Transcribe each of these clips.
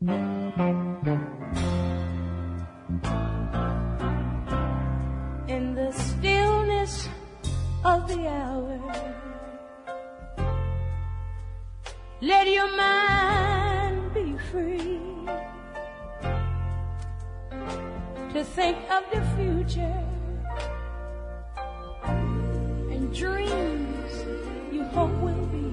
In the stillness of the hour, let your mind be free to think of the future and dreams you hope will be.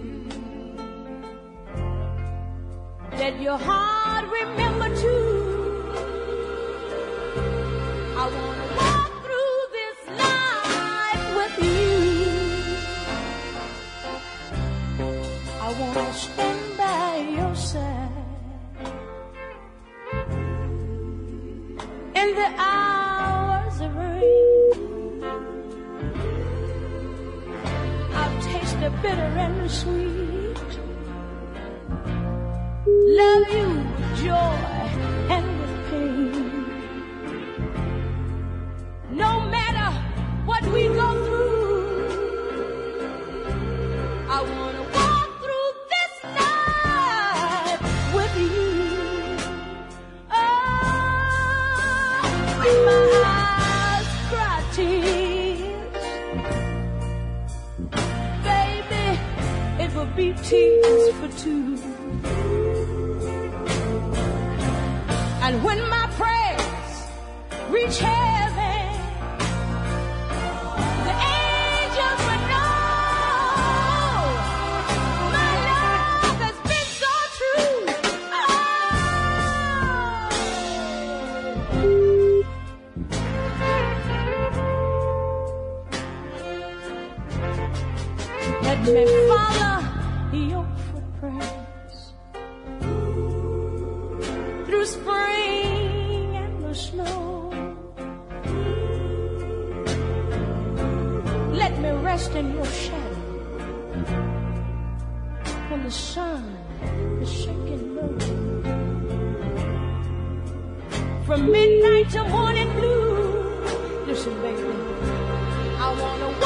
Let your heart remember too, I want to walk through this life with you. I want to stand by your side in the hours of rain. I'll taste the bitter and the sweet, love you with joy and with pain. No matter what we go through, I want to walk through this life with you. Oh, when my eyes cry tears, baby, it will be tears for two. And when my prayers reach heaven, the angels will know my love has been so true. Oh. Let me follow your footprints through spring and the snow. Let me rest in your shadow when the sun is shaking low. From midnight to morning blue, listen baby, I wanna